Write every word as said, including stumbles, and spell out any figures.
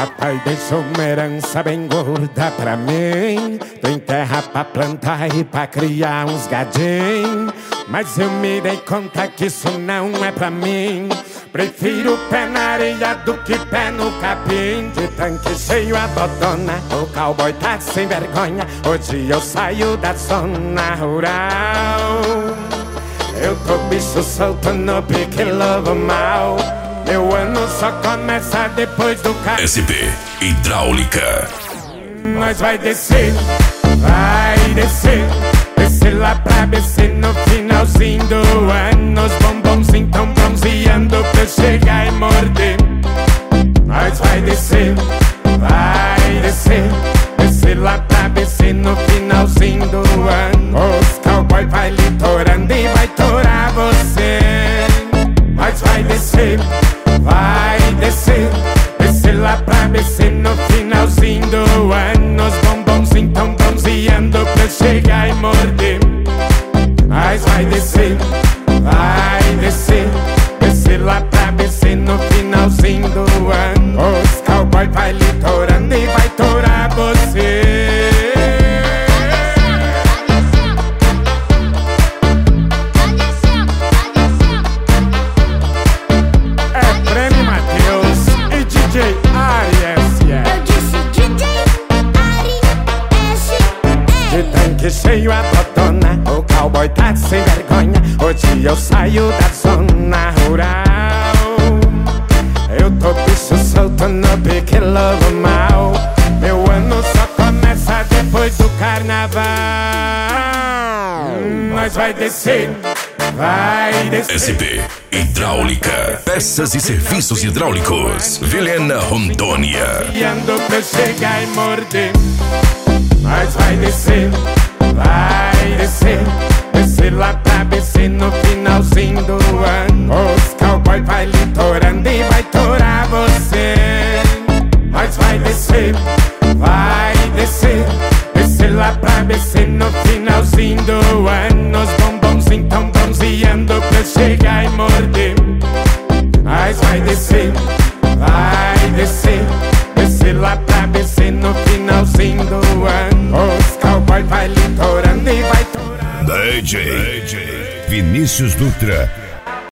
Papai deixou uma herança bem gorda pra mim. Tem terra pra plantar e pra criar uns gadinhos. Mas eu me dei conta que isso não é pra mim. Prefiro pé na areia do que pé no capim. De tanque cheio a botona, o cowboy tá sem vergonha. Hoje eu saio da zona rural. Eu tô bicho solto no pique lobo mal. Meu ano só começa depois do carro. S P Hidráulica. Nós vai descer, vai descer. Descer lá pra B C no finalzinho do ano. Os bombons tão bronzeando pra eu chegar e morder. Nós vai descer, vai descer. Descer lá pra B C no finalzinho do ano. Os cowboy vai litorando e vai torar você. Nós vai descer, vai descer. Descer lá pra B C no finalzinho do ano. Os bombons tão bronzeando pra eu chegar e morder. Nós vai descer, vai descer. Descer lá pra B C no finalzinho do ano. Os cowboy vai litorando e vai torar você. Que cheio a botona, o cowboy tá sem vergonha. Hoje eu saio da zona rural. Eu tô bicho solto no pique lobo mal. Meu ano só começa depois do carnaval. hum, Nós vai descer, vai descer. S P Hidráulica. Peças e serviços hidráulicos. Vilhena, Rondônia. E ando pra eu chegar e morder. Nós vai descer, vai descer. Descer lá pra B C no finalzinho do ano. Os cowboy vai litorando e vai torar você. Nós vai descer, vai descer. Descer lá pra B C no finalzinho do ano. Os bombons tão bronzeando pra eu chegar e morder. Nós vai descer, vai descer. Descer lá pra B C no finalzinho do ano. Os cowboy vai litorando e vai torar. D J, D J Vinícius Dutra.